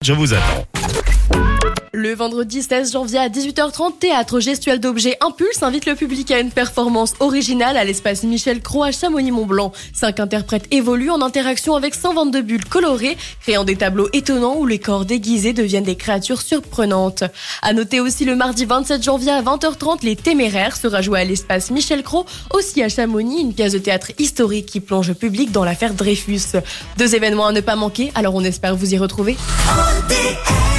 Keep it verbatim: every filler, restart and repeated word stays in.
Je vous attends. Le vendredi seize janvier à dix-huit heures trente, Théâtre Gestuel d'Objets Impulse invite le public à une performance originale à l'espace Michel Cros à Chamonix-Mont-Blanc. Cinq interprètes évoluent en interaction avec cent vingt-deux bulles colorées, créant des tableaux étonnants où les corps déguisés deviennent des créatures surprenantes. À noter aussi le mardi vingt-sept janvier à vingt heures trente, Les Téméraires sera joué à l'espace Michel Cros, aussi à Chamonix, une pièce de théâtre historique qui plonge le public dans l'affaire Dreyfus. Deux événements à ne pas manquer, alors on espère vous y retrouver. O D S